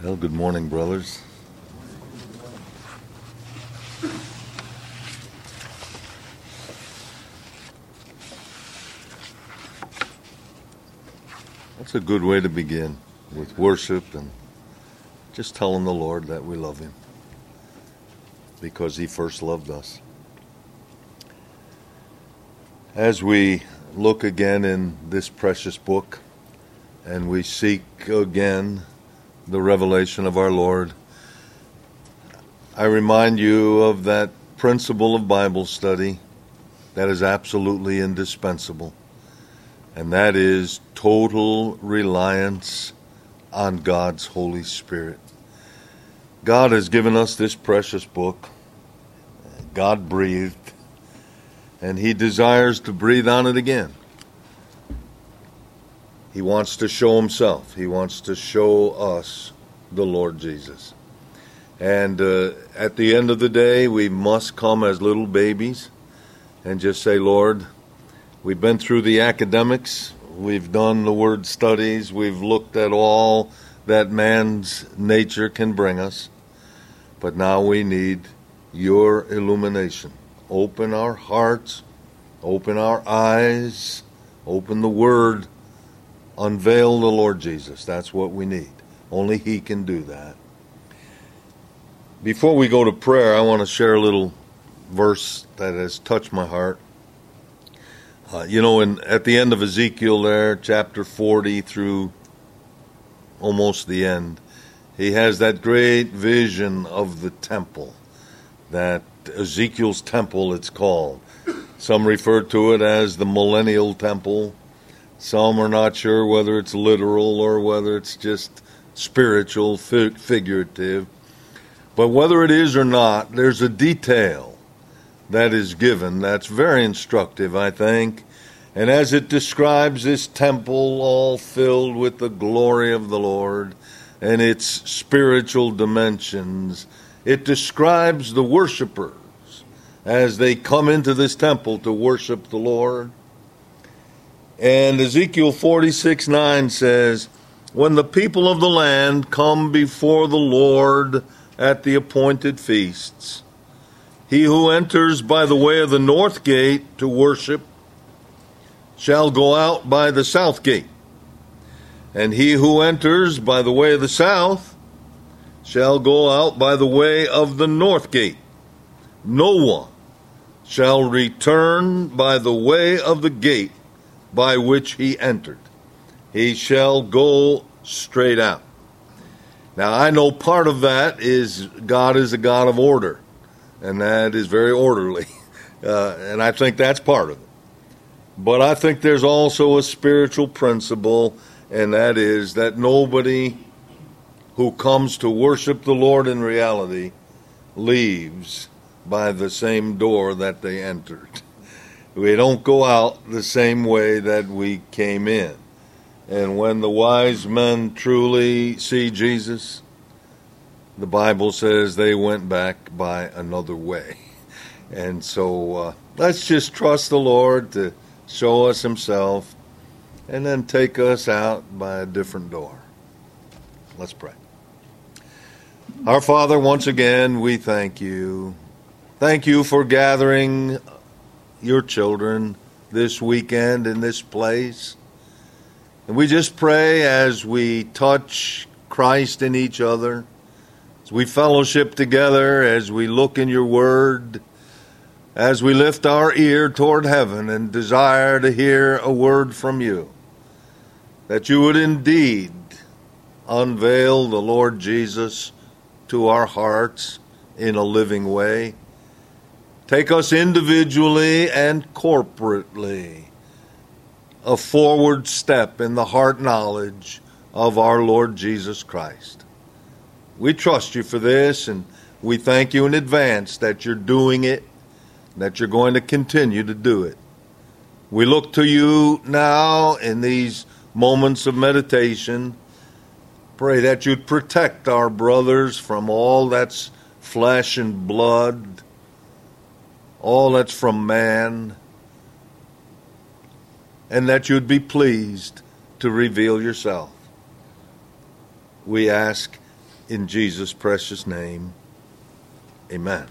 Well, good morning, brothers. That's a good way to begin, with worship and just telling the Lord that we love Him because He first loved us. As we look again in this precious book and we seek again the revelation of our Lord, I remind you of that principle of Bible study that is absolutely indispensable, and that is total reliance on God's Holy Spirit. God has given us this precious book. God breathed, and He desires to breathe on it again. He wants to show Himself. He wants to show us the Lord Jesus. And at the end of the day, we must come as little babies and just say, Lord, we've been through the academics, we've done the word studies, we've looked at all that man's nature can bring us, but now we need your illumination. Open our hearts, open our eyes, open the Word, unveil the Lord Jesus. That's what we need. Only He can do that. Before we go to prayer, I want to share a little verse that has touched my heart. At the end of Ezekiel there, chapter 40 through almost the end, he has that great vision of the temple, that Ezekiel's temple it's called. Some refer to it as the millennial temple. Some are not sure whether it's literal or whether it's just spiritual, figurative. But whether it is or not, there's a detail that is given that's very instructive, I think. And as it describes this temple all filled with the glory of the Lord and its spiritual dimensions, it describes the worshipers as they come into this temple to worship the Lord. And Ezekiel 46:9 says, when the people of the land come before the Lord at the appointed feasts, he who enters by the way of the north gate to worship shall go out by the south gate, and he who enters by the way of the south shall go out by the way of the north gate. No one shall return by the way of the gate by which he entered. He shall go straight out. Now, I know part of that is God is a God of order, and that is very orderly, and I think that's part of it. But I think there's also a spiritual principle, and that is that nobody who comes to worship the Lord in reality leaves by the same door that they entered. We don't go out the same way that we came in. And when the wise men truly see Jesus, the Bible says they went back by another way. And so let's just trust the Lord to show us Himself and then take us out by a different door. Let's pray. Our Father, once again, we thank you. Thank you for gathering your children this weekend in this place. And we just pray as we touch Christ in each other, as we fellowship together, as we look in your word, as we lift our ear toward heaven and desire to hear a word from you, that you would indeed unveil the Lord Jesus to our hearts in a living way. Take us individually and corporately a forward step in the heart knowledge of our Lord Jesus Christ. We trust you for this, and we thank you in advance that you're doing it, that you're going to continue to do it. We look to you now in these moments of meditation. Pray that you'd protect our brothers from all that's flesh and blood, all that's from man, and that you'd be pleased to reveal yourself. We ask In Jesus' precious name, amen.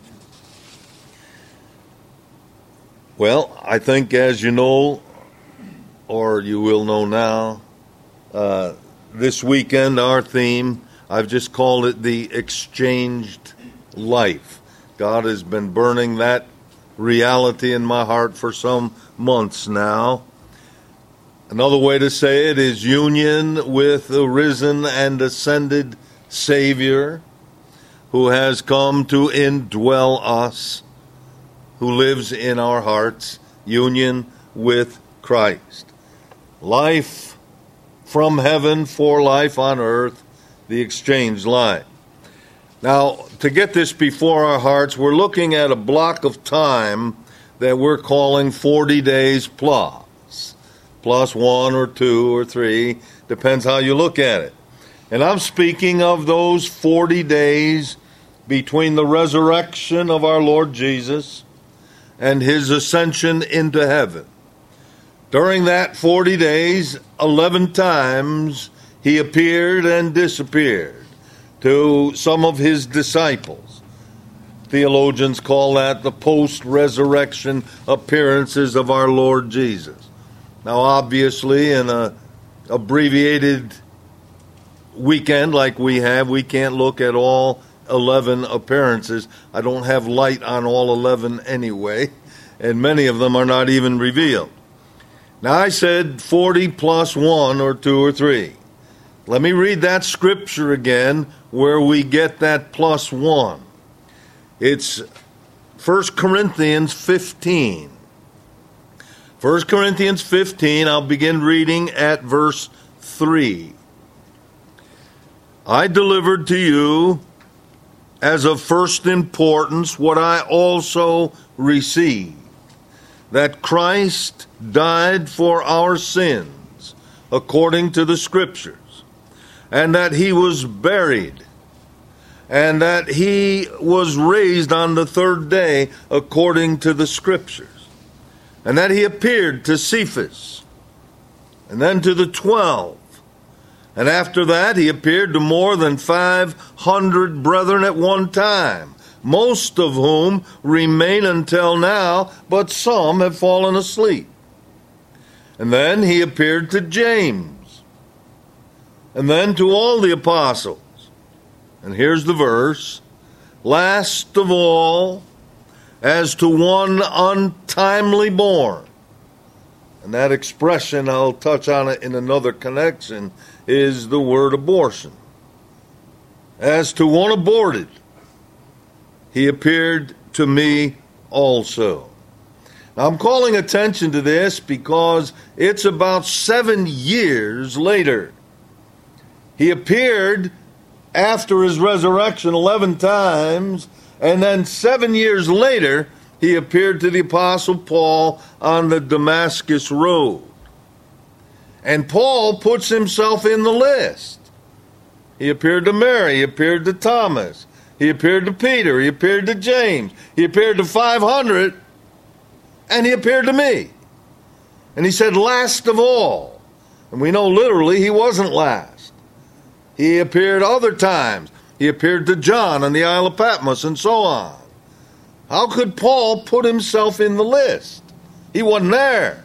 Well, I think as you know, or you will know now, this weekend our theme, I've just called it the exchanged life. God has been burning that reality in my heart for some months now. Another way to say it is union with the risen and ascended Savior who has come to indwell us, who lives in our hearts, union with Christ. Life from heaven for life on earth, the exchanged life. Now, to get this before our hearts, we're looking at a block of time that we're calling 40 days plus. Plus 1 or 2 or 3, depends how you look at it. And I'm speaking of those 40 days between the resurrection of our Lord Jesus and his ascension into heaven. During that 40 days, 11 times he appeared and disappeared to some of his disciples. Theologians call that the post-resurrection appearances of our Lord Jesus. Now, obviously, in an abbreviated weekend like we have, we can't look at all 11 appearances. I don't have light on all 11 anyway, and many of them are not even revealed. Now, I said 40 plus 1 or 2 or 3. Let me read that scripture again where we get that plus 1. It's 1 Corinthians 15. 1 Corinthians 15, I'll begin reading at verse 3. I delivered to you as of first importance what I also received, that Christ died for our sins according to the Scriptures, and that he was buried, and that he was raised on the third day according to the Scriptures, and that he appeared to Cephas, and then to the 12. And after that, he appeared to more than 500 brethren at one time, most of whom remain until now, but some have fallen asleep. And then he appeared to James, and then to all the apostles. And here's the verse, last of all, as to one untimely born. And that expression, I'll touch on it in another connection, is the word abortion. As to one aborted, he appeared to me also. Now, I'm calling attention to this because it's about 7 years later. He appeared after his resurrection 11 times, and then 7 years later, he appeared to the Apostle Paul on the Damascus Road. And Paul puts himself in the list. He appeared to Mary, he appeared to Thomas, he appeared to Peter, he appeared to James, he appeared to 500, and he appeared to me. And he said, last of all. And we know literally he wasn't last. He appeared other times. He appeared to John on the Isle of Patmos and so on. How could Paul put himself in the list? He wasn't there.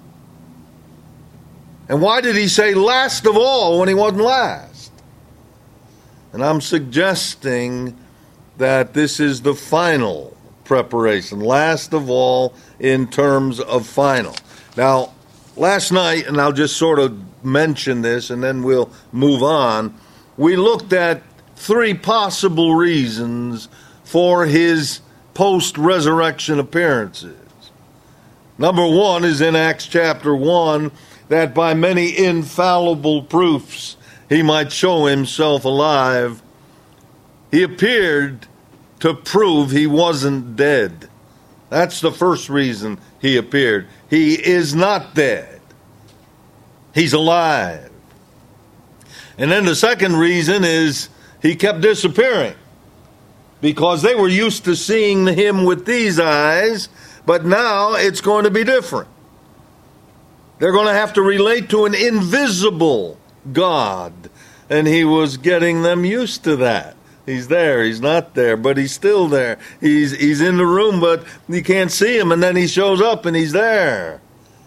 And why did he say last of all when he wasn't last? And I'm suggesting that this is the final preparation, last of all in terms of final. Now, last night, and I'll just sort of mention this and then we'll move on, we looked at 3 possible reasons for his post-resurrection appearances. Number 1 is in Acts chapter 1, that by many infallible proofs he might show himself alive. He appeared to prove he wasn't dead. That's the first reason he appeared. He is not dead. He's alive. And then the second reason is he kept disappearing, because they were used to seeing him with these eyes, but now it's going to be different. They're going to have to relate to an invisible God And he was getting them used to that. He's there, he's not there, but he's still there. He's in the room, but you can't see him, and then he shows up and he's there.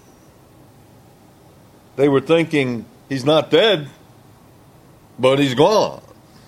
They were thinking he's not dead, but he's gone.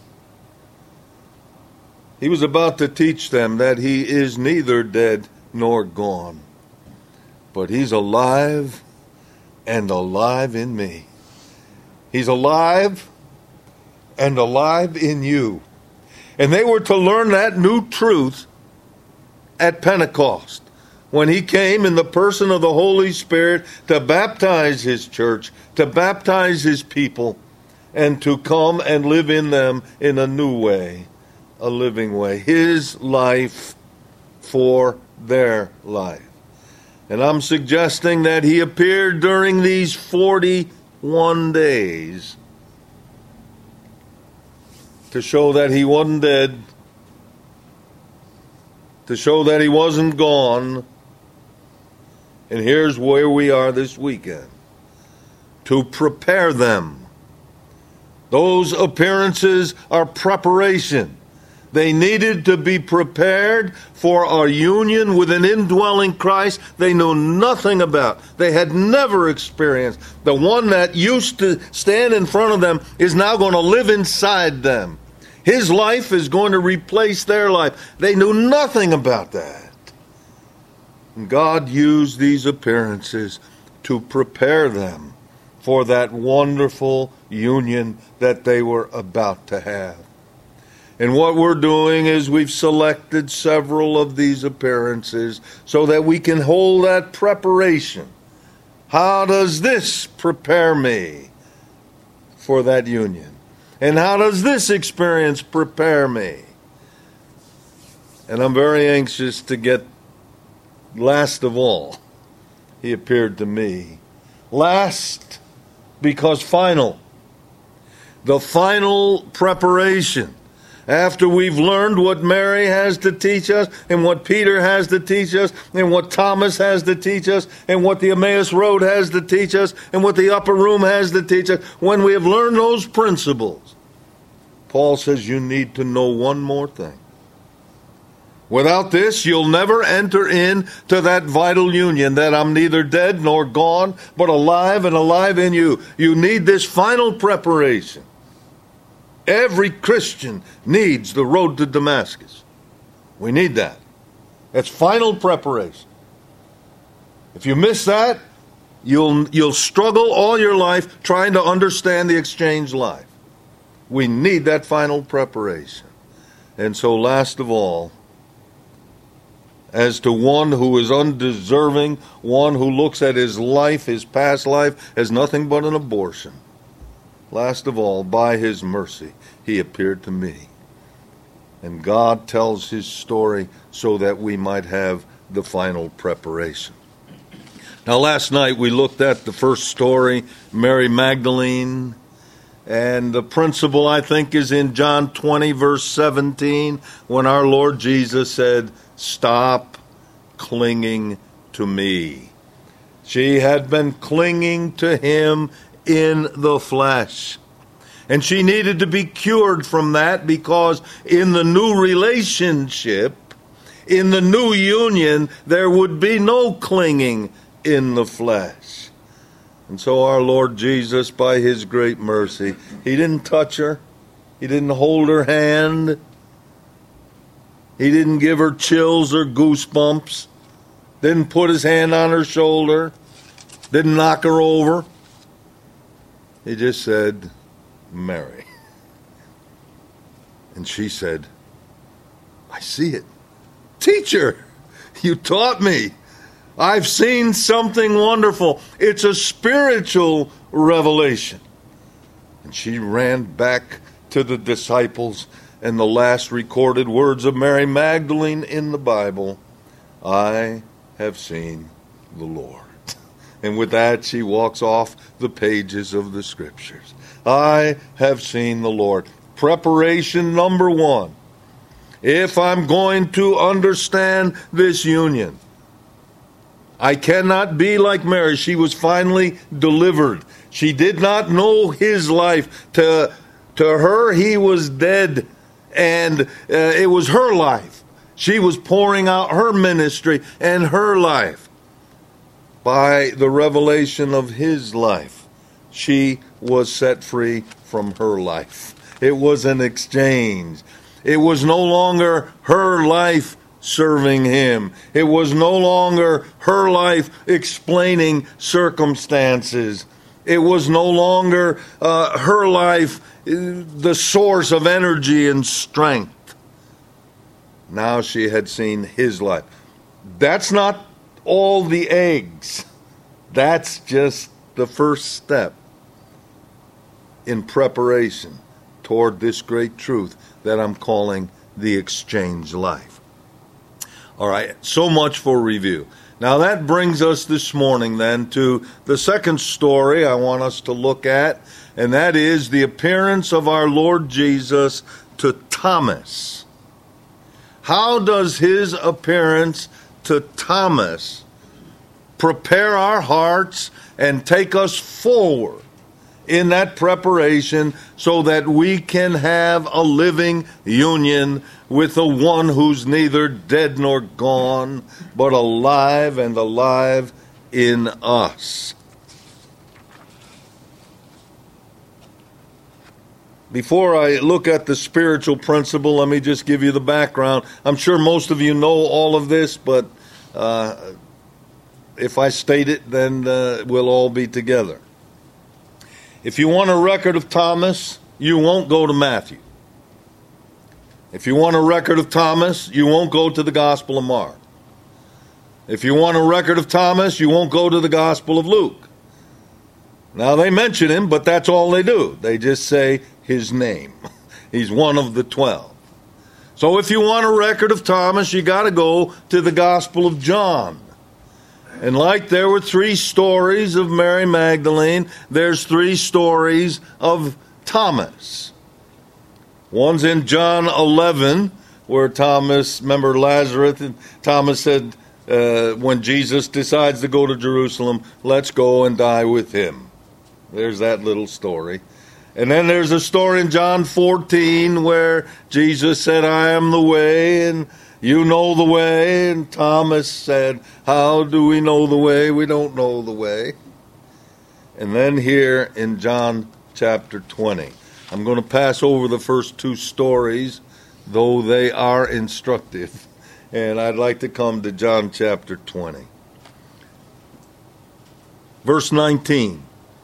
He was about to teach them that he is neither dead nor gone, but he's alive and alive in me. He's alive and alive in you. And they were to learn that new truth at Pentecost, when he came in the person of the Holy Spirit to baptize his church, to baptize his people, and to come and live in them in a new way, a living way. His life for their life. And I'm suggesting that he appeared during these 41 days to show that he wasn't dead, to show that he wasn't gone. And here's where we are this weekend: to prepare them. Those appearances are preparation. They needed to be prepared for our union with an indwelling Christ they knew nothing about. They had never experienced. The one that used to stand in front of them is now going to live inside them. His life is going to replace their life. They knew nothing about that. And God used these appearances to prepare them for that wonderful union that they were about to have. And what we're doing is we've selected several of these appearances so that we can hold that preparation. How does this prepare me for that union? And how does this experience prepare me? And I'm very anxious to get, last of all, he appeared to me. Last, because final. The final preparation. After we've learned what Mary has to teach us, and what Peter has to teach us, and what Thomas has to teach us, and what the Emmaus Road has to teach us, and what the upper room has to teach us, when we have learned those principles, Paul says you need to know one more thing. Without this, you'll never enter into that vital union, that I'm neither dead nor gone, but alive and alive in you. You need this final preparation. Every Christian needs the road to Damascus. We need that. That's final preparation. If you miss that, you'll struggle all your life trying to understand the exchange life. We need that final preparation. And so, last of all, as to one who is undeserving, one who looks at his life, his past life, as nothing but an abortion, last of all, by his mercy, he appeared to me. And God tells his story so that we might have the final preparation. Now, last night we looked at the first story, Mary Magdalene, and the principle, I think, is in John 20, verse 17, when our Lord Jesus said, "Stop clinging to me." She had been clinging to him in the flesh. And she needed to be cured from that, because in the new relationship, in the new union, there would be no clinging in the flesh. And so our Lord Jesus, by his great mercy, he didn't touch her. He didn't hold her hand. He didn't give her chills or goosebumps. Didn't put his hand on her shoulder. Didn't knock her over. He just said, "Mary." And she said, "I see it. Teacher, you taught me. I've seen something wonderful. It's a spiritual revelation." And she ran back to the disciples, and the last recorded words of Mary Magdalene in the Bible, "I have seen the Lord." And with that, she walks off the pages of the Scriptures. I have seen the Lord. Preparation number one. If I'm going to understand this union, I cannot be like Mary. She was finally delivered. She did not know his life to To her, he was dead, and it was her life. She was pouring out her ministry and her life. By the revelation of his life, she was set free from her life. It was an exchange. It was no longer her life serving him. It was no longer her life explaining circumstances. It was no longer her life the source of energy and strength. Now she had seen his life. That's not all the eggs. That's just the first step in preparation toward this great truth that I'm calling the exchange life. All right, so much for review. Now that brings us this morning then to the second story I want us to look at, and that is the appearance of our Lord Jesus to Thomas. How does his appearance to Thomas prepare our hearts and take us forward in that preparation so that we can have a living union with the one who's neither dead nor gone, but alive and alive in us? Before I look at the spiritual principle, let me just give you the background. I'm sure most of you know all of this, but if I state it, then we'll all be together. If you want a record of Thomas, you won't go to Matthew. If you want a record of Thomas, you won't go to the Gospel of Mark. If you want a record of Thomas, you won't go to the Gospel of Luke. Now, they mention him, but that's all they do. They just say his name. He's one of the 12. So if you want a record of Thomas, you got to go to the Gospel of John. And like there were 3 stories of Mary Magdalene, there's 3 stories of Thomas. One's in John 11, where Thomas, remember Lazarus, and Thomas said, when Jesus decides to go to Jerusalem, let's go and die with him. There's that little story. And then there's a story in John 14 where Jesus said, I am the way, and you know the way. And Thomas said, how do we know the way? We don't know the way. And then here in John chapter 20, I'm going to pass over the first 2 stories, though they are instructive. And I'd like to come to John chapter 20. Verse 19.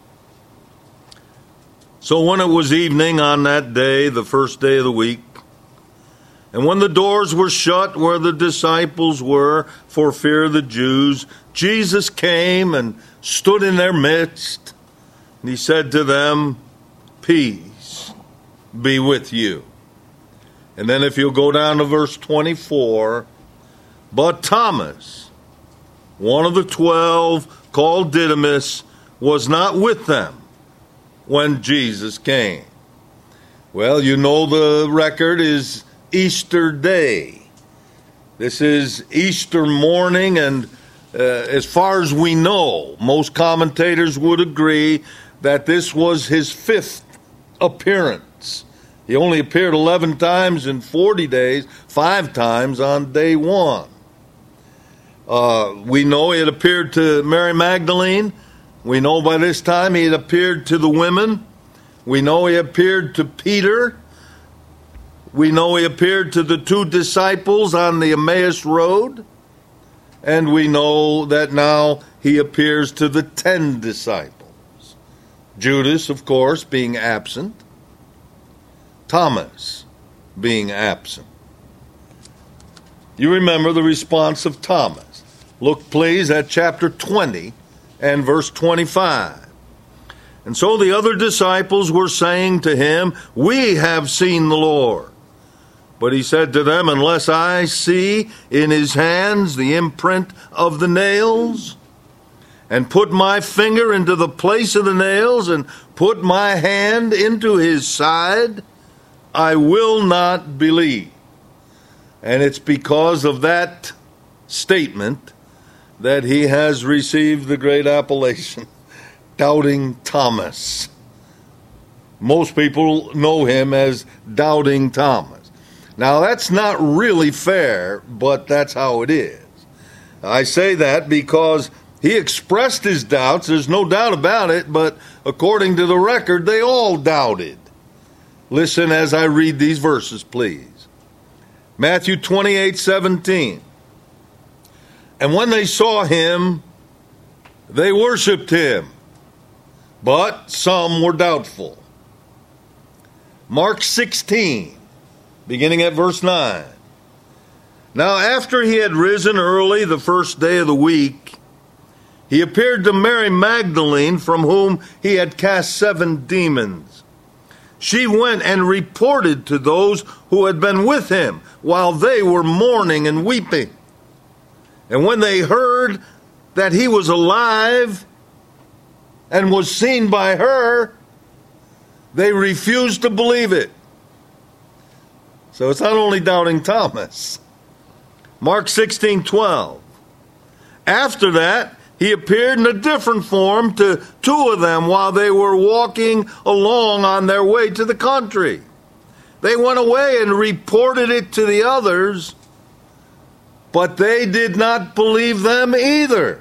So when it was evening on that day, the first day of the week, and when the doors were shut where the disciples were for fear of the Jews, Jesus came and stood in their midst, and he said to them, peace be with you. And then if you'll go down to verse 24, but Thomas, one of the 12, called Didymus, was not with them when Jesus came. Well, you know the record is Easter Day. This is Easter morning, and as far as we know, most commentators would agree that this was his 5th appearance. He only appeared 11 times in 40 days, 5 times on day 1. We know he had appeared to Mary Magdalene. We know by this time he had appeared to the women. We know he appeared to Peter. We know he appeared to the 2 disciples on the Emmaus Road. And we know that now he appears to the 10 disciples. Judas, of course, being absent. Thomas being absent. You remember the response of Thomas. Look, please, at chapter 20 and verse 25. And so the other disciples were saying to him, we have seen the Lord. But he said to them, unless I see in his hands the imprint of the nails, and put my finger into the place of the nails, and put my hand into his side, I will not believe. And it's because of that statement that he has received the great appellation, Doubting Thomas. Most people know him as Doubting Thomas. Now, that's not really fair, but that's how it is. I say that because he expressed his doubts, there's no doubt about it, but according to the record, they all doubted. Listen as I read these verses, please. Matthew 28:17. And when they saw him, they worshipped him, but some were doubtful. Mark 16, beginning at verse 9. Now after he had risen early the first day of the week, he appeared to Mary Magdalene, from whom he had cast 7 demons. She went and reported to those who had been with him, while they were mourning and weeping. And when they heard that he was alive and was seen by her, they refused to believe it. So it's not only Doubting Thomas. Mark 16:12. After that, he appeared in a different form to 2 of them while they were walking along on their way to the country. They went away and reported it to the others, but they did not believe them either.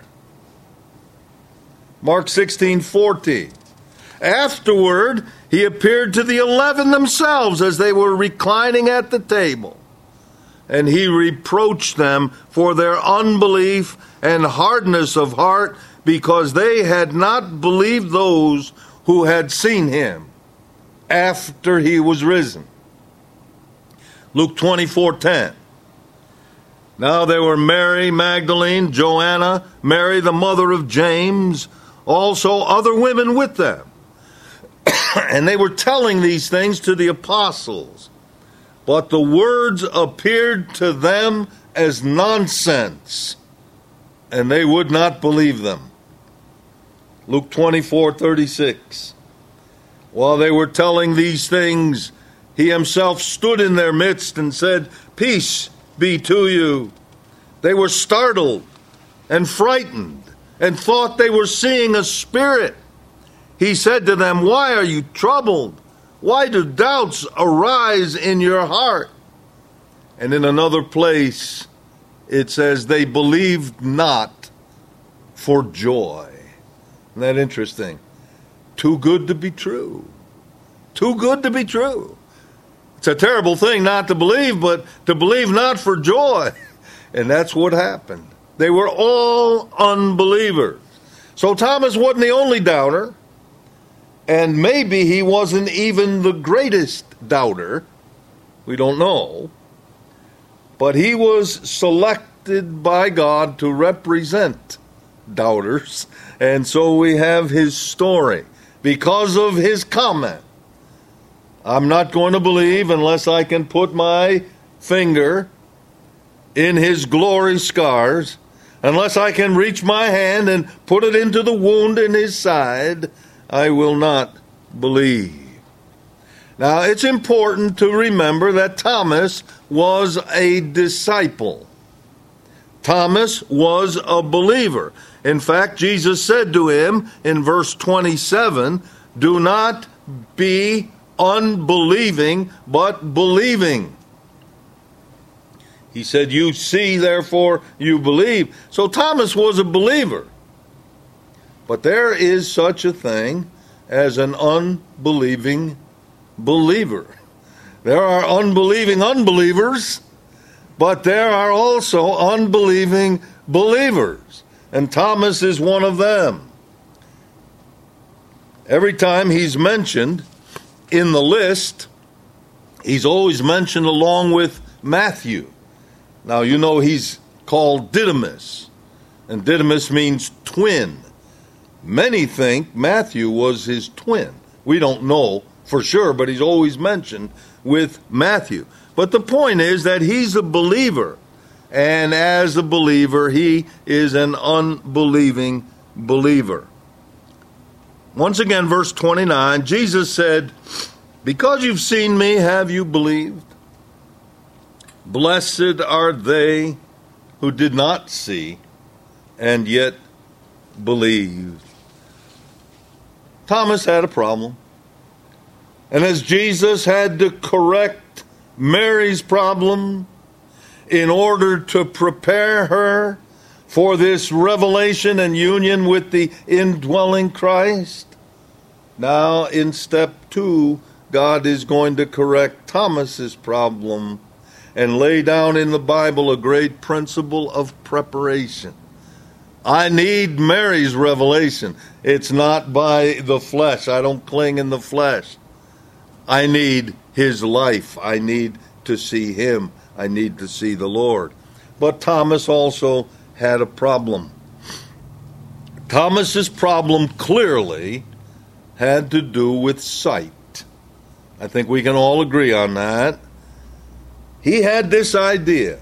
Mark 16:14. Afterward, he appeared to the 11 themselves as they were reclining at the table. And he reproached them for their unbelief and hardness of heart, because they had not believed those who had seen him after he was risen. Luke 24:10. Now there were Mary Magdalene, Joanna, Mary the mother of James, also other women with them. And they were telling these things to the apostles. But the words appeared to them as nonsense, and they would not believe them. Luke 24:36. While they were telling these things, he himself stood in their midst and said, "Peace be to you." They were startled and frightened and thought they were seeing a spirit. He said to them, "Why are you troubled? Why do doubts arise in your heart?" And in another place, it says, they believed not for joy. Isn't that interesting? Too good to be true. Too good to be true. It's a terrible thing not to believe, but to believe not for joy. And that's what happened. They were all unbelievers. So Thomas wasn't the only doubter. And maybe he wasn't even the greatest doubter. We don't know. But he was selected by God to represent doubters. And so we have his story. Because of his comment, I'm not going to believe unless I can put my finger in his glory scars, unless I can reach my hand and put it into the wound in his side, I will not believe. Now, it's important to remember that Thomas was a disciple. Thomas was a believer. In fact, Jesus said to him in verse 27, "Do not be unbelieving, but believing." He said, "You see, therefore you believe." So Thomas was a believer. But there is such a thing as an unbelieving believer. There are unbelieving unbelievers, but there are also unbelieving believers. And Thomas is one of them. Every time he's mentioned in the list, he's always mentioned along with Matthew. Now, you know he's called Didymus, and Didymus means twin. Many think Matthew was his twin. We don't know for sure, but he's always mentioned with Matthew. But the point is that he's a believer, and as a believer, he is an unbelieving believer. Once again, verse 29, Jesus said, "Because you've seen me, have you believed? Blessed are they who did not see and yet believed." Thomas had a problem. And as Jesus had to correct Mary's problem in order to prepare her for this revelation and union with the indwelling Christ, now in step 2, God is going to correct Thomas's problem and lay down in the Bible a great principle of preparation. I need Mary's revelation. It's not by the flesh. I don't cling in the flesh. I need his life. I need to see him. I need to see the Lord. But Thomas also had a problem. Thomas's problem clearly had to do with sight. I think we can all agree on that. He had this idea.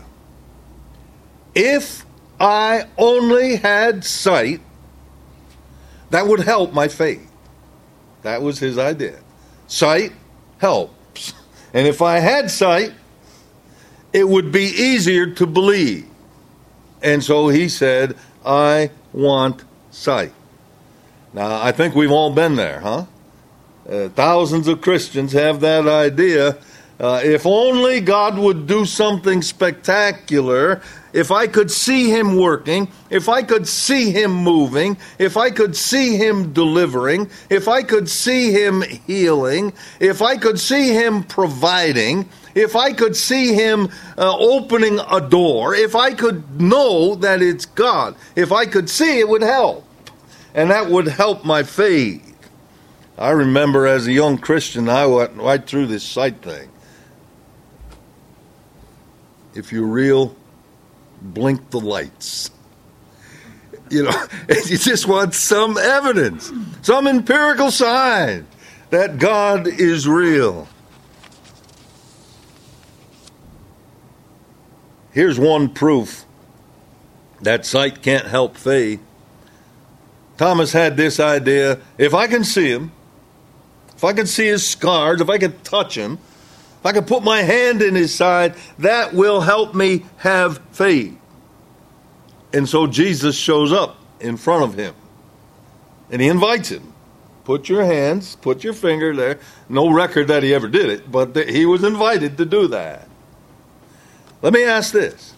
If I only had sight, that would help my faith. That was his idea. Sight helps. And if I had sight, it would be easier to believe. And so he said, I want sight. Now, I think we've all been there, huh? Thousands of Christians have that idea. If only God would do something spectacular, if I could see him working, if I could see him moving, if I could see him delivering, if I could see him healing, if I could see him providing, if I could see him opening a door, if I could know that it's God, if I could see, it would help. And that would help my faith. I remember as a young Christian, I went right through this sight thing. If you're real, blink the lights. You know, you just want some evidence, some empirical sign that God is real. Here's one proof that sight can't help faith. Thomas had this idea, if I can see him, if I can see his scars, if I can touch him, if I can put my hand in his side, that will help me have faith. And so Jesus shows up in front of him. And he invites him. Put your hands, put your finger there. No record that he ever did it, but he was invited to do that. Let me ask this.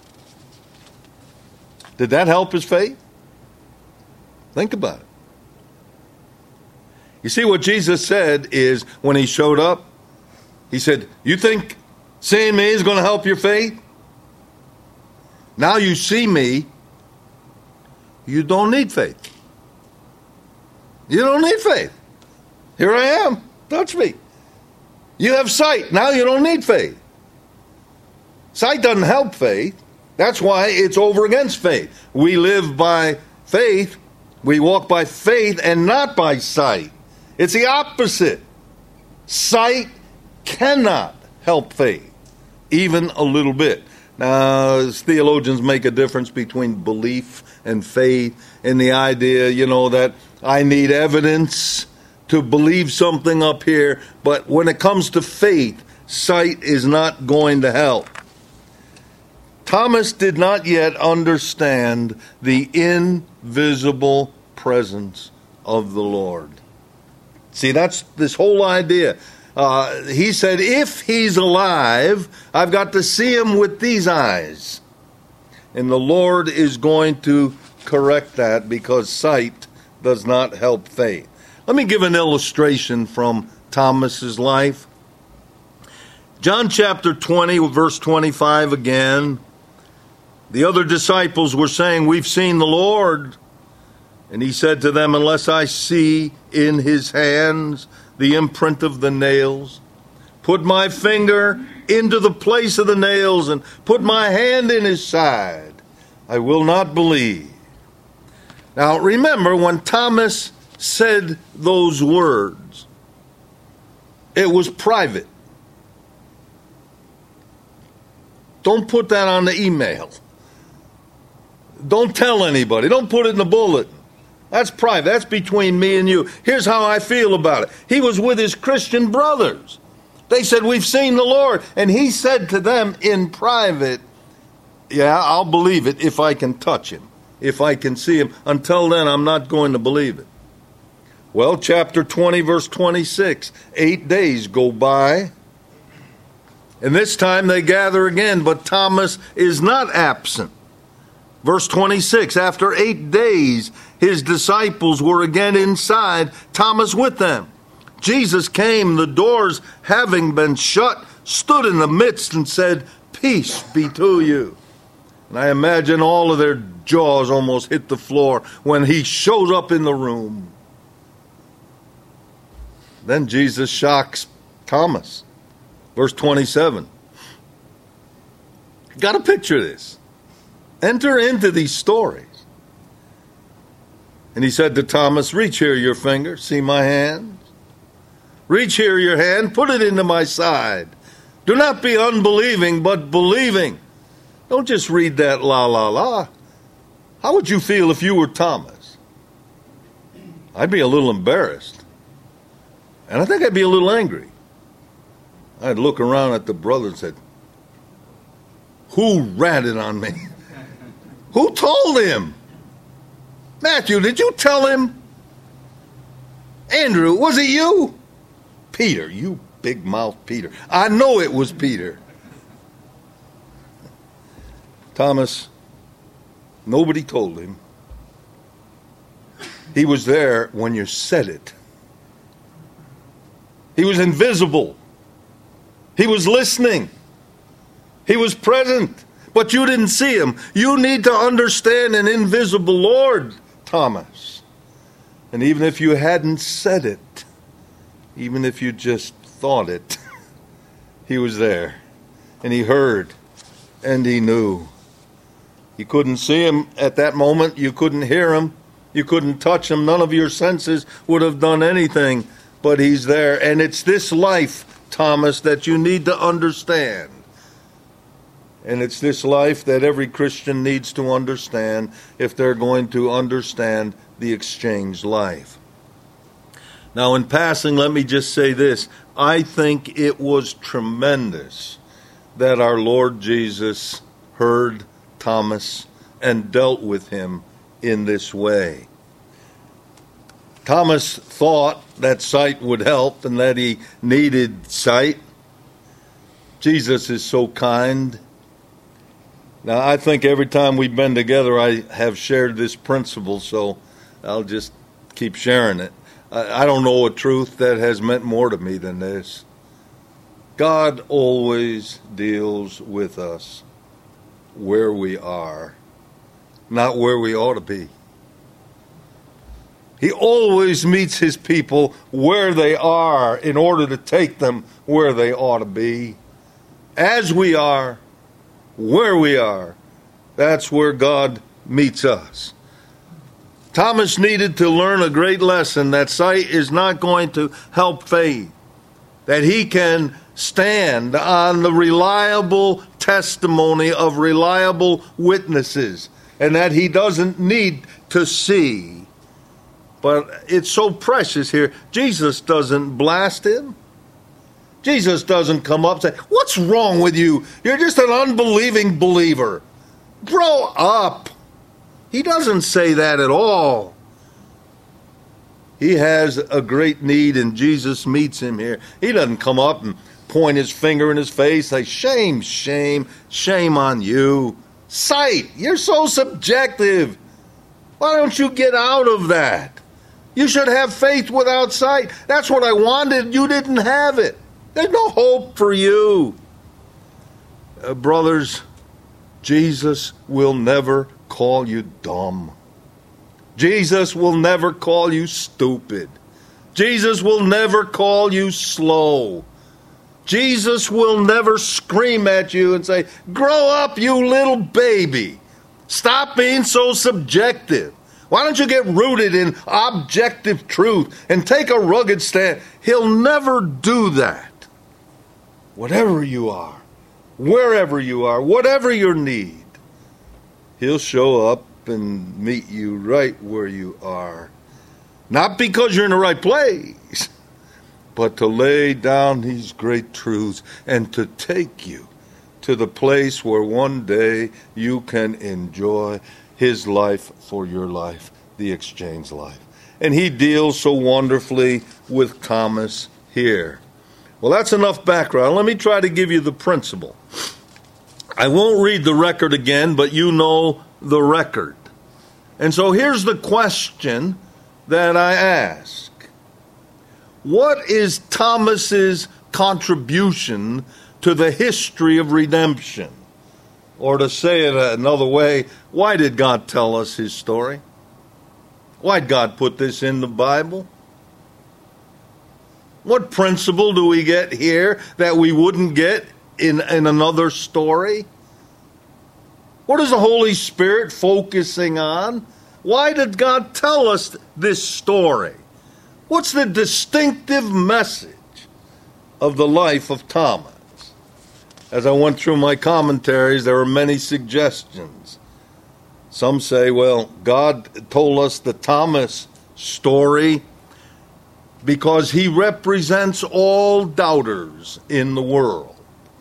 Did that help his faith? Think about it. You see, what Jesus said is, when he showed up, he said, you think seeing me is going to help your faith? Now you see me, you don't need faith. You don't need faith. Here I am. Touch me. You have sight. Now you don't need faith. Sight doesn't help faith. That's why it's over against faith. We live by faith. We walk by faith and not by sight. It's the opposite. Sight cannot help faith, even a little bit. Now, theologians make a difference between belief and faith, and the idea, that I need evidence to believe something up here, but when it comes to faith, sight is not going to help. Thomas did not yet understand the invisible presence of the Lord. See, that's this whole idea. He said, if he's alive, I've got to see him with these eyes. And the Lord is going to correct that, because sight does not help faith. Let me give an illustration from Thomas's life. John chapter 20, verse 25 again. The other disciples were saying, we've seen the Lord. And he said to them, unless I see in his hands the imprint of the nails, put my finger into the place of the nails, and put my hand in his side, I will not believe. Now remember, when Thomas said those words, it was private. Don't put that on the email. Don't tell anybody. Don't put it in the bulletin. That's private. That's between me and you. Here's how I feel about it. He was with his Christian brothers. They said, we've seen the Lord. And he said to them in private, yeah, I'll believe it if I can touch him, if I can see him. Until then, I'm not going to believe it. Well, chapter 20, verse 26. 8 days go by, and this time they gather again, but Thomas is not absent. Verse 26, after 8 days, his disciples were again inside, Thomas with them. Jesus came, the doors having been shut, stood in the midst and said, "Peace be to you." And I imagine all of their jaws almost hit the floor when he shows up in the room. Then Jesus shocks Thomas. Verse 27. Got to picture this. Enter into these stories. And he said to Thomas, "Reach here your finger, see my hands? Reach here your hand, put it into my side. Do not be unbelieving, but believing." Don't just read that la la la. How would you feel if you were Thomas? I'd be a little embarrassed. And I think I'd be a little angry. I'd look around at the brother and said, "Who ratted on me? Who told him? Matthew, did you tell him? Andrew, was it you? Peter, you big-mouthed Peter. I know it was Peter." Thomas, nobody told him. He was there when you said it. He was invisible. He was listening. He was present, but you didn't see him. You need to understand an invisible Lord, Thomas. And even if you hadn't said it, even if you just thought it, he was there. And he heard, and he knew. You couldn't see him at that moment. You couldn't hear him. You couldn't touch him. None of your senses would have done anything, but he's there. And it's this life, Thomas, that you need to understand. And it's this life that every Christian needs to understand if they're going to understand the exchange life. Now, in passing, let me just say this. I think it was tremendous that our Lord Jesus heard Thomas and dealt with him in this way. Thomas thought that sight would help and that he needed sight. Jesus is so kind. Now, I think every time we've been together, I have shared this principle, so I'll just keep sharing it. I don't know a truth that has meant more to me than this. God always deals with us where we are, not where we ought to be. He always meets his people where they are in order to take them where they ought to be. As we are, where we are, that's where God meets us. Thomas needed to learn a great lesson that sight is not going to help faith, that he can stand on the reliable testimony of reliable witnesses, and that he doesn't need to see. But it's so precious here. Jesus doesn't blast him. Jesus doesn't come up and say, "What's wrong with you? You're just an unbelieving believer. Grow up." He doesn't say that at all. He has a great need, and Jesus meets him here. He doesn't come up and point his finger in his face, say, "Shame, shame, shame on you. Sight, you're so subjective. Why don't you get out of that? You should have faith without sight. That's what I wanted. You didn't have it. There's no hope for you." Brothers, Jesus will never call you dumb. Jesus will never call you stupid. Jesus will never call you slow. Jesus will never scream at you and say, "Grow up, you little baby. Stop being so subjective. Why don't you get rooted in objective truth and take a rugged stand?" He'll never do that. Whatever you are, wherever you are, whatever your need, he'll show up and meet you right where you are. Not because you're in the right place, but to lay down these great truths and to take you to the place where one day you can enjoy his life for your life, the exchange life. And he deals so wonderfully with Thomas here. Well, that's enough background. Let me try to give you the principle. I won't read the record again, but you know the record. And so here's the question that I ask. What is Thomas's contribution to the history of redemption? Or to say it another way, why did God tell us his story? Why did God put this in the Bible? What principle do we get here that we wouldn't get in another story? What is the Holy Spirit focusing on? Why did God tell us this story? What's the distinctive message of the life of Thomas? As I went through my commentaries, there were many suggestions. Some say, well, God told us the Thomas story because he represents all doubters in the world.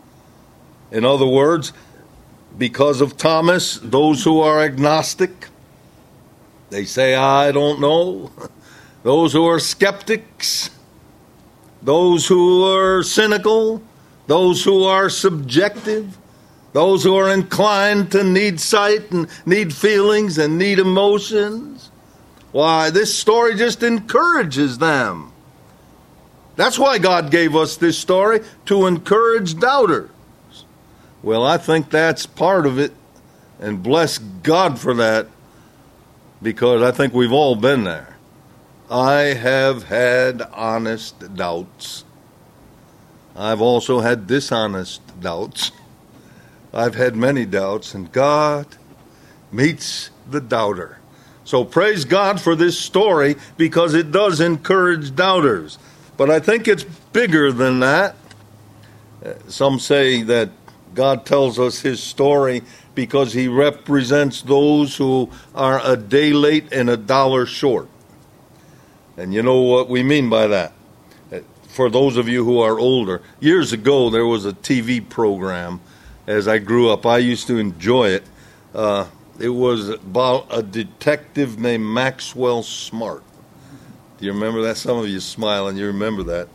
In other words, because of Thomas, those who are agnostic, they say, I don't know. Those who are skeptics, those who are cynical, those who are subjective, those who are inclined to need sight and need feelings and need emotions. Why, this story just encourages them. That's why God gave us this story, to encourage doubters. Well, I think that's part of it, and bless God for that, because I think we've all been there. I have had honest doubts. I've also had dishonest doubts. I've had many doubts, and God meets the doubter. So praise God for this story, because it does encourage doubters. But I think it's bigger than that. Some say that God tells us his story because he represents those who are a day late and a dollar short. And you know what we mean by that. For those of you who are older, years ago there was a TV program. As I grew up, I used to enjoy it. It was about a detective named Maxwell Smart. Do you remember that? Some of you smiling, you remember that.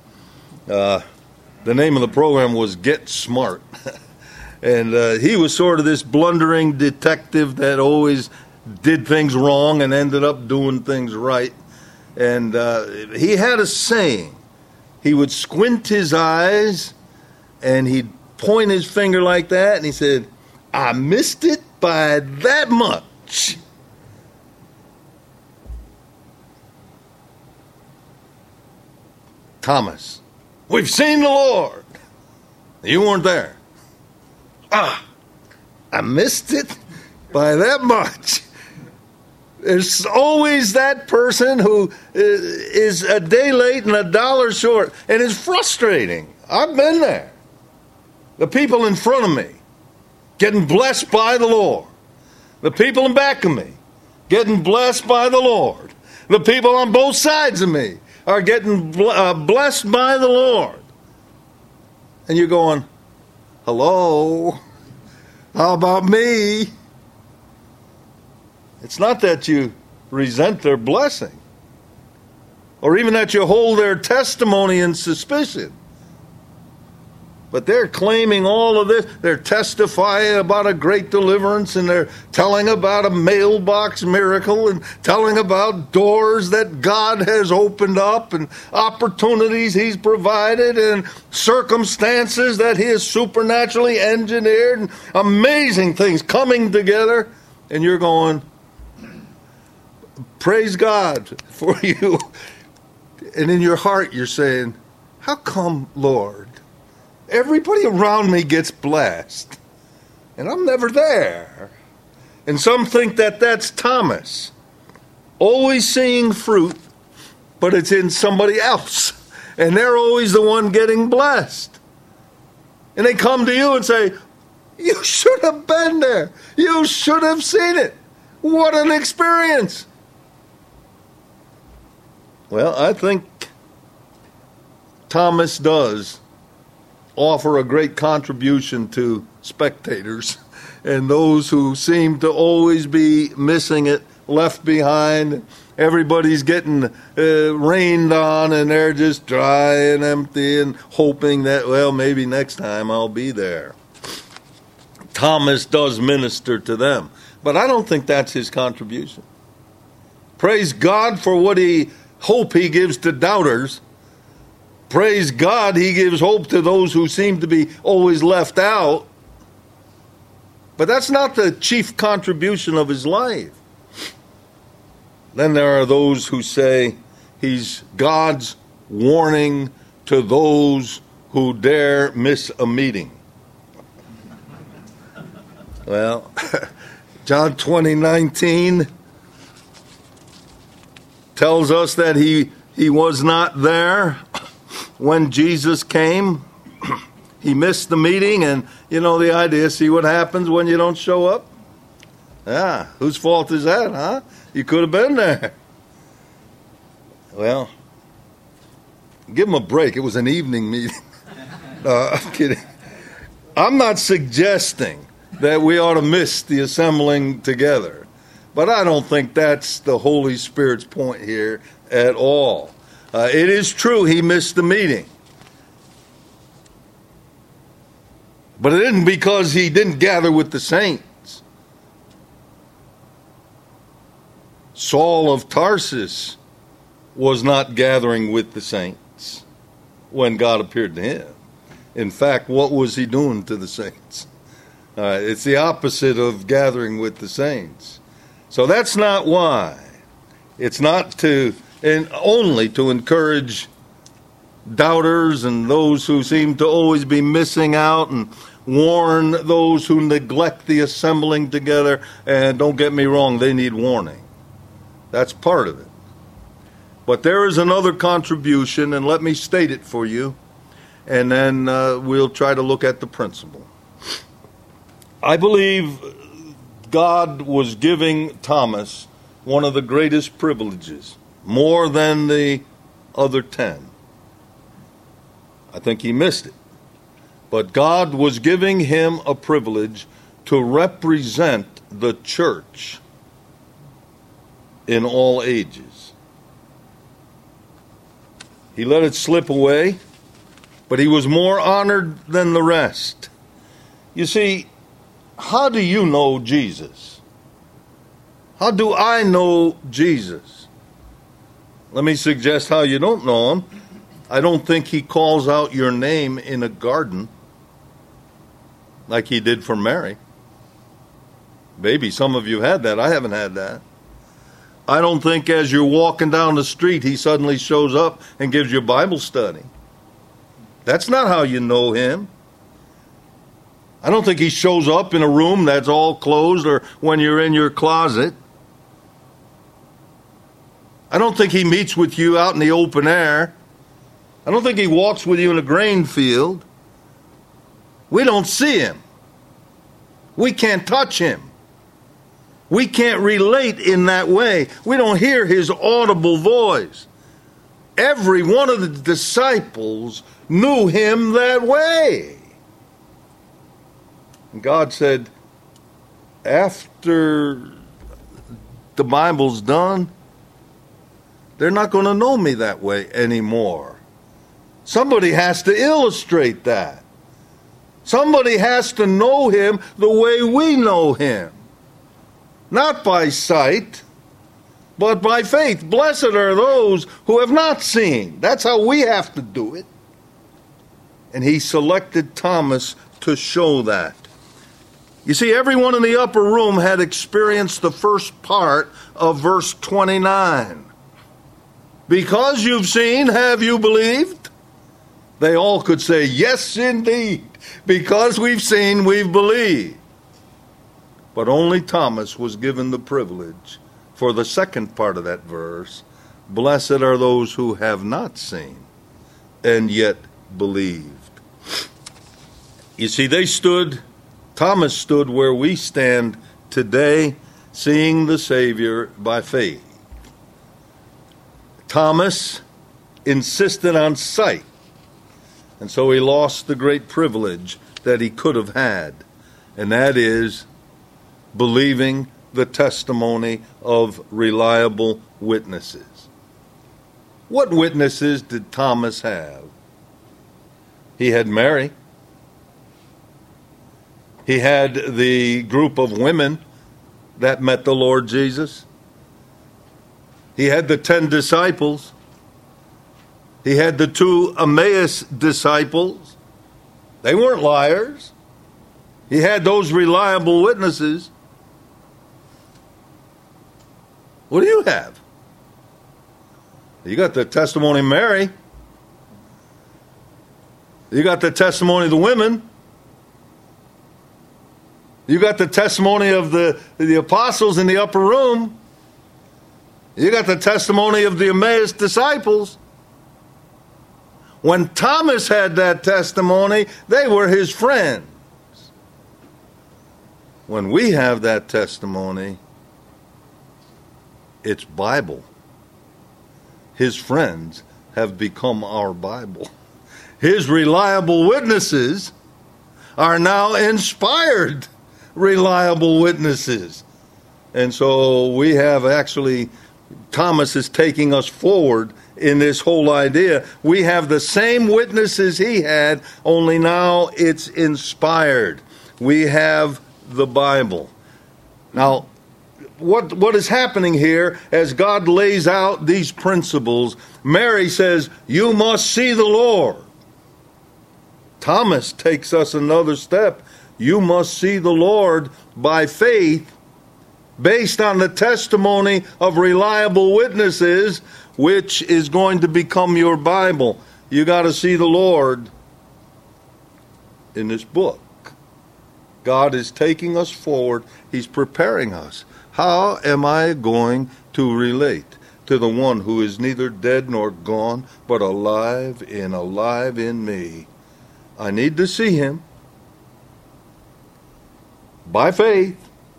The name of the program was Get Smart. And he was sort of this blundering detective that always did things wrong and ended up doing things right. And he had a saying. He would squint his eyes and he'd point his finger like that, and he said, I missed it by that much. Thomas, we've seen the Lord. You weren't there. I missed it by that much. There's always that person who is a day late and a dollar short, and it's frustrating. I've been there. The people in front of me getting blessed by the Lord. The people in back of me getting blessed by the Lord. The people on both sides of me are getting blessed by the Lord. And you're going, hello, how about me? It's not that you resent their blessing, or even that you hold their testimony in suspicion. But they're claiming all of this. They're testifying about a great deliverance, and they're telling about a mailbox miracle, and telling about doors that God has opened up, and opportunities he's provided, and circumstances that he has supernaturally engineered, and amazing things coming together. And you're going, praise God for you. And in your heart you're saying, how come, Lord? Everybody around me gets blessed, and I'm never there. And some think that that's Thomas, always seeing fruit, but it's in somebody else, and they're always the one getting blessed. And they come to you and say, you should have been there. You should have seen it. What an experience. Well, I think Thomas does offer a great contribution to spectators and those who seem to always be missing it, left behind, everybody's getting rained on, and they're just dry and empty and hoping that, well, maybe next time I'll be there. Thomas does minister to them, but I don't think that's his contribution. Praise God for what hope he gives to doubters. Praise God, he gives hope to those who seem to be always left out. But that's not the chief contribution of his life. Then there are those who say he's God's warning to those who dare miss a meeting. Well, John 20:19 tells us that he was not there when Jesus came. He missed the meeting, and you know the idea, see what happens when you don't show up? Whose fault is that, huh? You could have been there. Well, give him a break. It was an evening meeting. No, I'm kidding. I'm not suggesting that we ought to miss the assembling together, but I don't think that's the Holy Spirit's point here at all. It is true he missed the meeting. But it isn't because he didn't gather with the saints. Saul of Tarsus was not gathering with the saints when God appeared to him. In fact, what was he doing to the saints? It's the opposite of gathering with the saints. So that's not why. It's not only to encourage doubters and those who seem to always be missing out, and warn those who neglect the assembling together. And don't get me wrong, they need warning. That's part of it. But there is another contribution, and let me state it for you, and then we'll try to look at the principle. I believe God was giving Thomas one of the greatest privileges, more than the other 10. I think he missed it. But God was giving him a privilege to represent the church in all ages. He let it slip away, but he was more honored than the rest. You see, how do you know Jesus? How do I know Jesus? Let me suggest how you don't know him. I don't think he calls out your name in a garden like he did for Mary. Maybe some of you had that. I haven't had that. I don't think as you're walking down the street, he suddenly shows up and gives you a Bible study. That's not how you know him. I don't think he shows up in a room that's all closed or when you're in your closet. I don't think he meets with you out in the open air. I don't think he walks with you in a grain field. We don't see him. We can't touch him. We can't relate in that way. We don't hear his audible voice. Every one of the disciples knew him that way. And God said, after the Bible's done, they're not going to know me that way anymore. Somebody has to illustrate that. Somebody has to know him the way we know him. Not by sight, but by faith. Blessed are those who have not seen. That's how we have to do it. And he selected Thomas to show that. You see, everyone in the upper room had experienced the first part of verse 29. Because you've seen, have you believed? They all could say, yes, indeed. Because we've seen, we've believed. But only Thomas was given the privilege for the second part of that verse. Blessed are those who have not seen and yet believed. You see, Thomas stood where we stand today, seeing the Savior by faith. Thomas insisted on sight, and so he lost the great privilege that he could have had, and that is believing the testimony of reliable witnesses. What witnesses did Thomas have? He had Mary. He had the group of women that met the Lord Jesus. He had the 10 disciples. He had the 2 Emmaus disciples. They weren't liars. He had those reliable witnesses. What do you have? You got the testimony of Mary. You got the testimony of the women. You got the testimony of the apostles in the upper room. You got the testimony of the Emmaus disciples. When Thomas had that testimony, they were his friends. When we have that testimony, it's Bible. His friends have become our Bible. His reliable witnesses are now inspired reliable witnesses. And so we have actually, Thomas is taking us forward in this whole idea. We have the same witnesses he had, only now it's inspired. We have the Bible. Now, what is happening here as God lays out these principles? Mary says, "You must see the Lord." Thomas takes us another step. You must see the Lord by faith, based on the testimony of reliable witnesses, which is going to become your Bible. You got to see the Lord in this book. God is taking us forward. He's preparing us. How am I going to relate to the one who is neither dead nor gone, but alive in me? I need to see him by faith,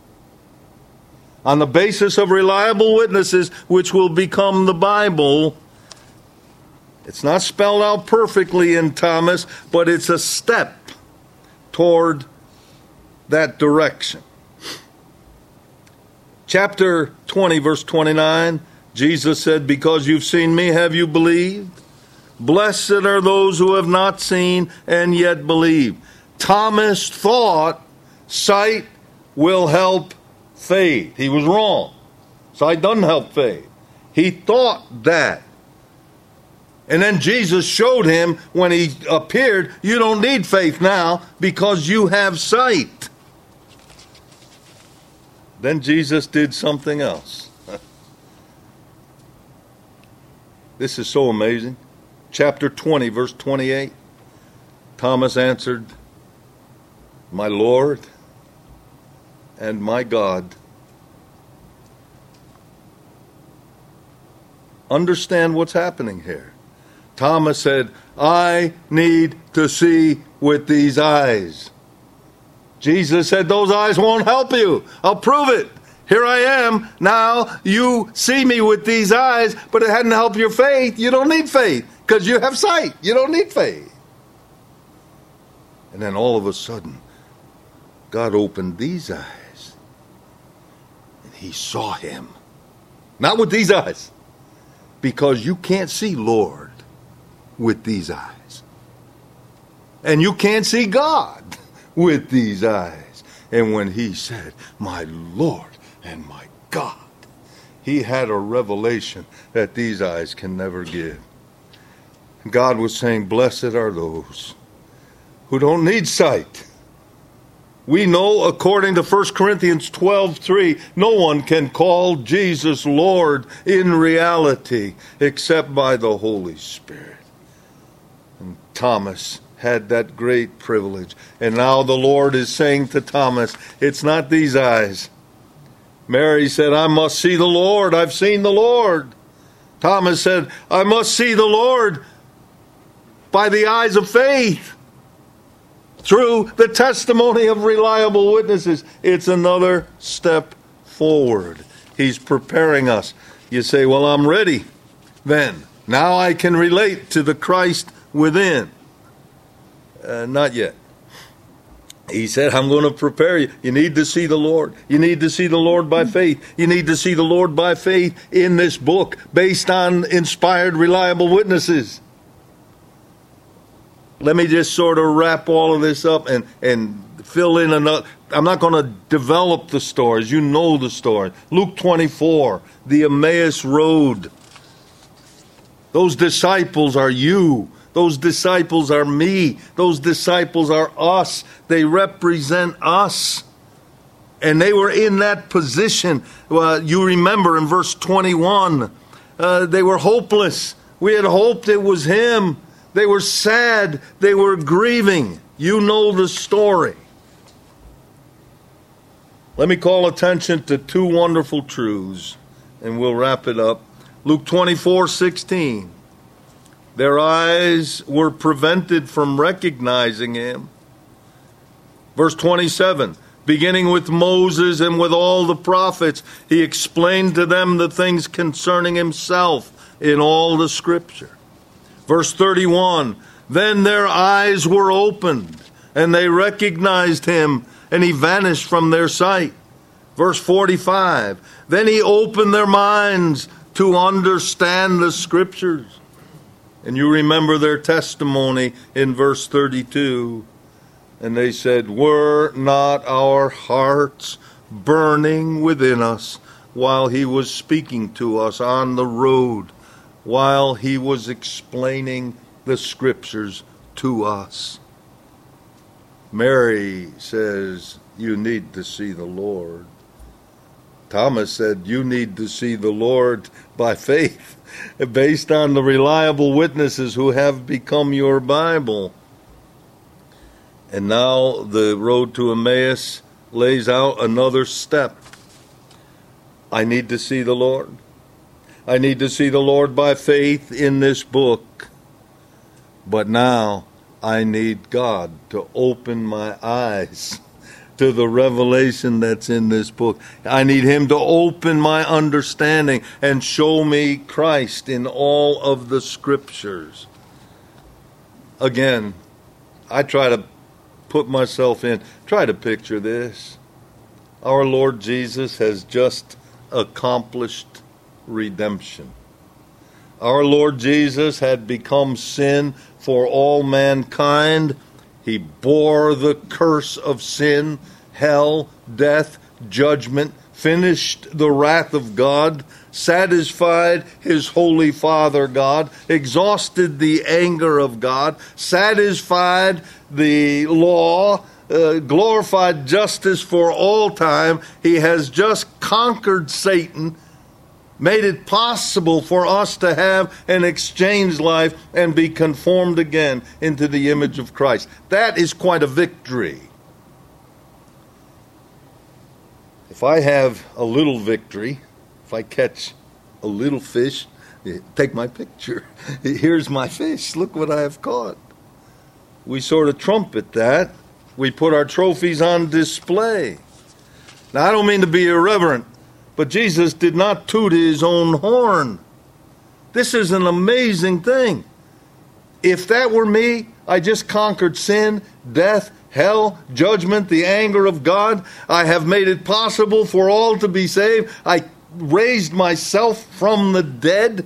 on the basis of reliable witnesses, which will become the Bible. It's not spelled out perfectly in Thomas, but it's a step toward that direction. Chapter 20, verse 29, Jesus said, "Because you've seen me, have you believed? Blessed are those who have not seen and yet believe." Thomas thought sight will help faith. He was wrong. Sight doesn't help faith. He thought that. And then Jesus showed him when he appeared, you don't need faith now because you have sight. Then Jesus did something else. This is so amazing. Chapter 20, verse 28. Thomas answered, "My Lord and my God." Understand what's happening here. Thomas said, "I need to see with these eyes." Jesus said, "Those eyes won't help you. I'll prove it. Here I am. Now you see me with these eyes, but it hadn't helped your faith. You don't need faith because you have sight. You don't need faith." And then all of a sudden, God opened these eyes, and he saw him. Not with these eyes, because you can't see Lord with these eyes. And you can't see God with these eyes. And when he said, "My Lord and my God," he had a revelation that these eyes can never give. God was saying, blessed are those who don't need sight. We know, according to 1 Corinthians 12:3, no one can call Jesus Lord in reality except by the Holy Spirit. And Thomas had that great privilege. And now the Lord is saying to Thomas, it's not these eyes. Mary said, "I must see the Lord. I've seen the Lord." Thomas said, "I must see the Lord by the eyes of faith, through the testimony of reliable witnesses." It's another step forward. He's preparing us. You say, "Well, I'm ready then. Now I can relate to the Christ within." Not yet. He said, I'm going to prepare you. You need to see the Lord. You need to see the Lord by faith. You need to see the Lord by faith in this book based on inspired, reliable witnesses. Let me just sort of wrap all of this up and fill in another. I'm not going to develop the stories. You know the story. Luke 24, the Emmaus Road. Those disciples are you. Those disciples are me. Those disciples are us. They represent us. And they were in that position. You remember in verse 21, they were hopeless. We had hoped it was him. They were sad. They were grieving. You know the story. Let me call attention to two wonderful truths, and we'll wrap it up. Luke 24:16. Their eyes were prevented from recognizing him. Verse 27, beginning with Moses and with all the prophets, he explained to them the things concerning himself in all the scripture. Verse 31, then their eyes were opened, and they recognized him, and he vanished from their sight. Verse 45, then he opened their minds to understand the scriptures. And you remember their testimony in verse 32. And they said, were not our hearts burning within us while he was speaking to us on the road, while he was explaining the scriptures to us? Mary says, you need to see the Lord. Thomas said, you need to see the Lord by faith, based on the reliable witnesses who have become your Bible. And now the road to Emmaus lays out another step. I need to see the Lord. I need to see the Lord by faith in this book. But now I need God to open my eyes to the revelation that's in this book. I need him to open my understanding and show me Christ in all of the scriptures. Again, I try to put myself in, try to picture this. Our Lord Jesus has just accomplished redemption. Our Lord Jesus had become sin for all mankind. He bore the curse of sin, hell, death, judgment, finished the wrath of God, satisfied his holy Father God, exhausted the anger of God, satisfied the law, glorified justice for all time. He has just conquered Satan, made it possible for us to have an exchange life and be conformed again into the image of Christ. That is quite a victory. If I have a little victory, if I catch a little fish, take my picture. Here's my fish. Look what I have caught. We sort of trumpet that. We put our trophies on display. Now, I don't mean to be irreverent, but Jesus did not toot his own horn. This is an amazing thing. If that were me, I just conquered sin, death, hell, judgment, the anger of God. I have made it possible for all to be saved. I raised myself from the dead.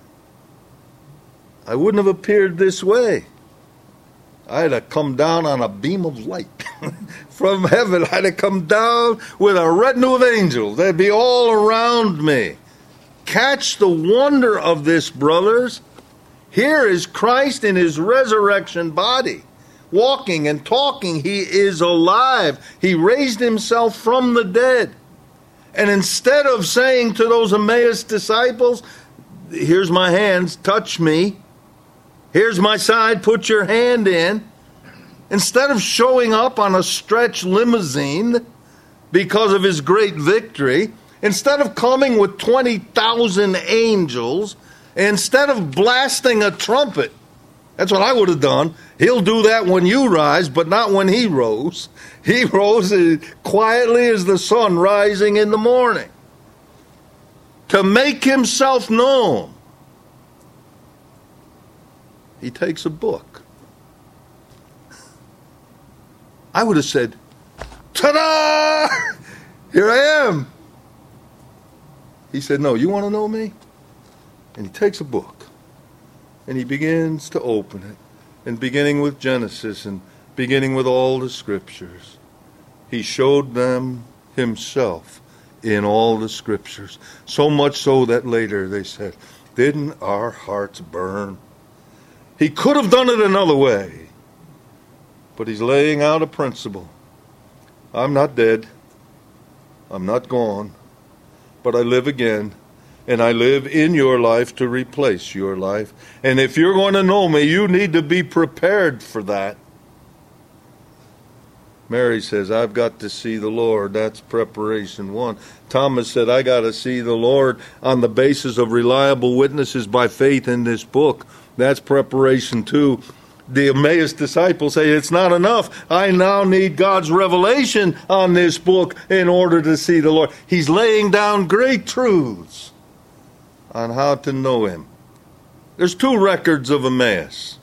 I wouldn't have appeared this way. I'd have come down on a beam of light from heaven. I'd have come down with a retinue of angels. They'd be all around me. Catch the wonder of this, brothers. Here is Christ in his resurrection body, walking and talking. He is alive. He raised himself from the dead. And instead of saying to those Emmaus disciples, here's my hands, touch me. Here's my side, put your hand in. Instead of showing up on a stretch limousine because of his great victory, instead of coming with 20,000 angels, instead of blasting a trumpet, that's what I would have done. He'll do that when you rise, but not when he rose. He rose as quietly as the sun rising in the morning. To make himself known, he takes a book. I would have said, ta-da! Here I am. He said, no, you want to know me? And he takes a book, and he begins to open it, and beginning with Genesis, and beginning with all the scriptures, he showed them himself in all the scriptures. So much so that later they said, didn't our hearts burn? He could have done it another way, but he's laying out a principle. I'm not dead. I'm not gone, but I live again, and I live in your life to replace your life. And if you're going to know me, you need to be prepared for that. Mary says, I've got to see the Lord. That's preparation one. Thomas said, I got to see the Lord on the basis of reliable witnesses by faith in this book. That's preparation two. The Emmaus disciples say, it's not enough. I now need God's revelation on this book in order to see the Lord. He's laying down great truths on how to know him. There's two records of Emmaus.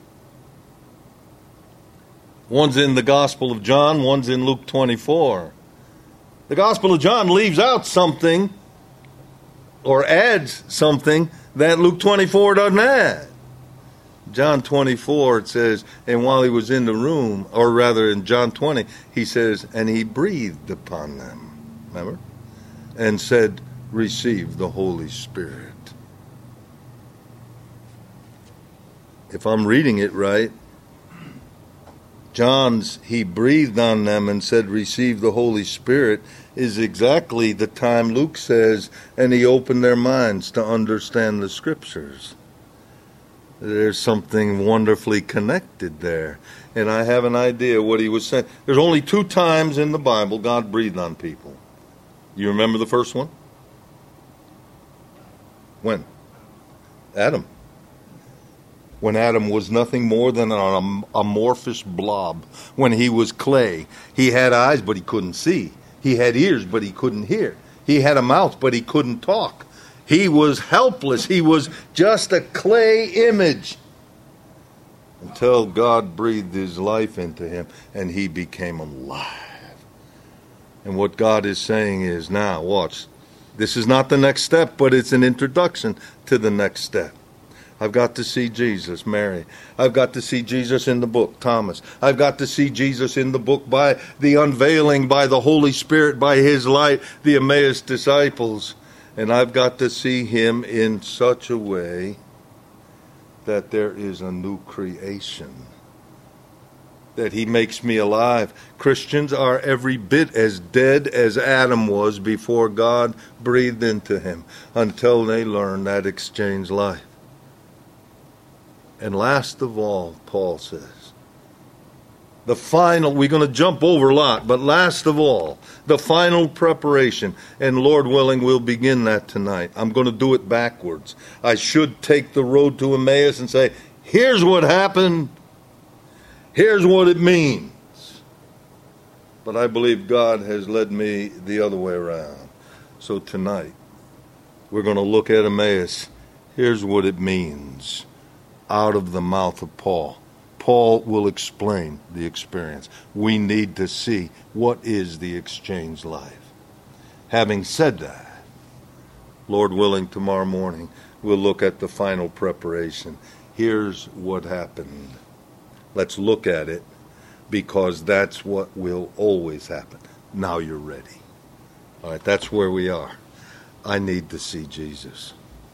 One's in the Gospel of John, one's in Luke 24. The Gospel of John leaves out something or adds something that Luke 24 doesn't add. John 24, it says, and while he was in the room, or rather in John 20, he says, and he breathed upon them, remember? And said, receive the Holy Spirit. If I'm reading it right, John's, he breathed on them and said, receive the Holy Spirit, is exactly the time Luke says, and he opened their minds to understand the Scriptures. There's something wonderfully connected there. And I have an idea what he was saying. There's only two times in the Bible God breathed on people. You remember the first one? When? Adam. When Adam was nothing more than an amorphous blob. When he was clay. He had eyes, but he couldn't see. He had ears, but he couldn't hear. He had a mouth, but he couldn't talk. He was helpless. He was just a clay image. Until God breathed his life into him and he became alive. And what God is saying is, now watch. This is not the next step, but it's an introduction to the next step. I've got to see Jesus, Mary. I've got to see Jesus in the book, Thomas. I've got to see Jesus in the book by the unveiling, by the Holy Spirit, by his light, the Emmaus disciples. And I've got to see him in such a way that there is a new creation. That he makes me alive. Christians are every bit as dead as Adam was before God breathed into him, until they learn that exchange life. And last of all, Paul says, the final, we're going to jump over a lot, but last of all, the final preparation, and Lord willing, we'll begin that tonight. I'm going to do it backwards. I should take the road to Emmaus and say, here's what happened, here's what it means. But I believe God has led me the other way around. So tonight, we're going to look at Emmaus. Here's what it means out of the mouth of Paul. Paul will explain the experience. We need to see what is the exchange life. Having said that, Lord willing, tomorrow morning we'll look at the final preparation. Here's what happened. Let's look at it, because that's what will always happen. Now you're ready. All right, that's where we are. I need to see Jesus.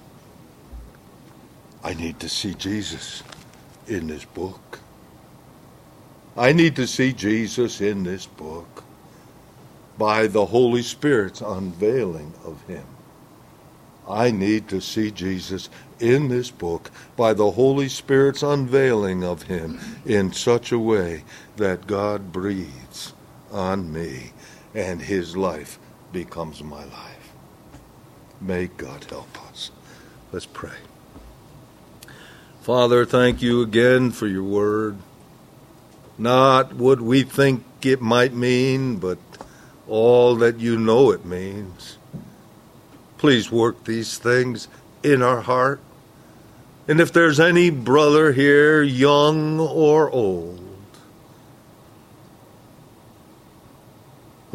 I need to see Jesus in this book. I need to see Jesus in this book by the Holy Spirit's unveiling of him. I need to see Jesus in this book by the Holy Spirit's unveiling of him in such a way that God breathes on me and his life becomes my life. May God help us. Let's pray. Father, thank you again for your word. Not what we think it might mean, but all that you know it means. Please work these things in our heart. And if there's any brother here, young or old,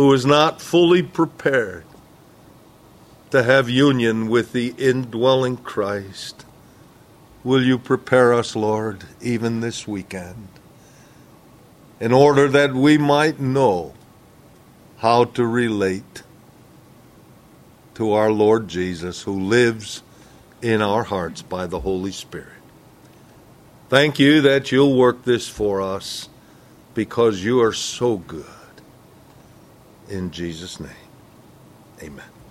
who is not fully prepared to have union with the indwelling Christ. Will you prepare us, Lord, even this weekend, in order that we might know how to relate to our Lord Jesus, who lives in our hearts by the Holy Spirit. Thank you that you'll work this for us, because you are so good. In Jesus' name, amen.